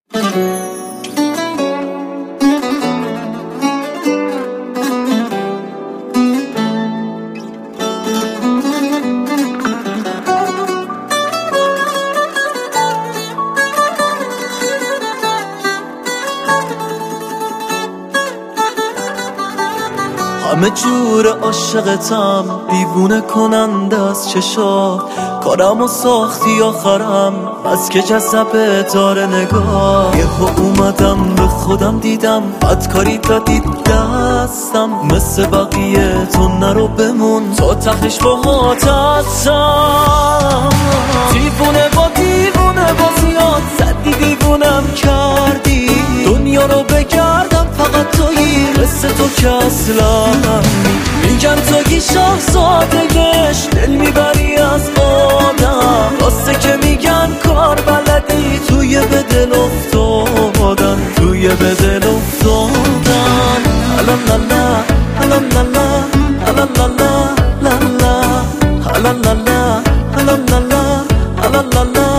همه جور عاشقتم، دیوونه کننده از چشات، کارمو ساختی آخرم بس که جذبه داره نگاه. یهو اومدم به خودم دیدم بدکاری دادی دستم، مثل بقیه تو نرو بمون تا تخش باهات هستم. دیوونه با زیاد زدی دیوونم کردی، دنیا رو بگردم فقط تویی مثل تو که اصلا. میگن توی شاهزادگش دل میبری از آدم، راسته که میگن کار بلدی توی به دل افتادن، توی به دل افتادن. لالالا لالالا لالالا لالالا لالالا لالالا.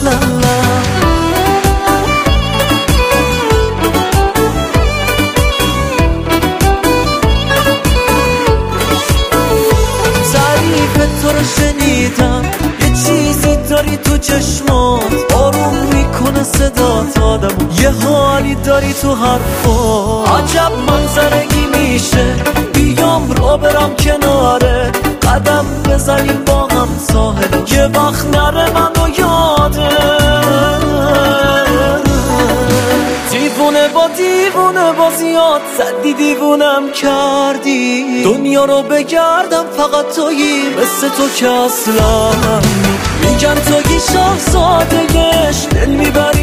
تو رو شنیدم یه چیزی داری تو چشمات، آروم میکنه صدات آدمو، یه حالی داری تو حرفات. عجب منظرگی میشه بیام را برم کناره، قدم بزنیم با هم ساحل، یه وقت نره منو یاده. دیوونه با زیاد زدی دیوونم کردی، دنیا رو بگردم فقط تویی مثل تو که اصلا. میگن توی شاهزادگش دل میبری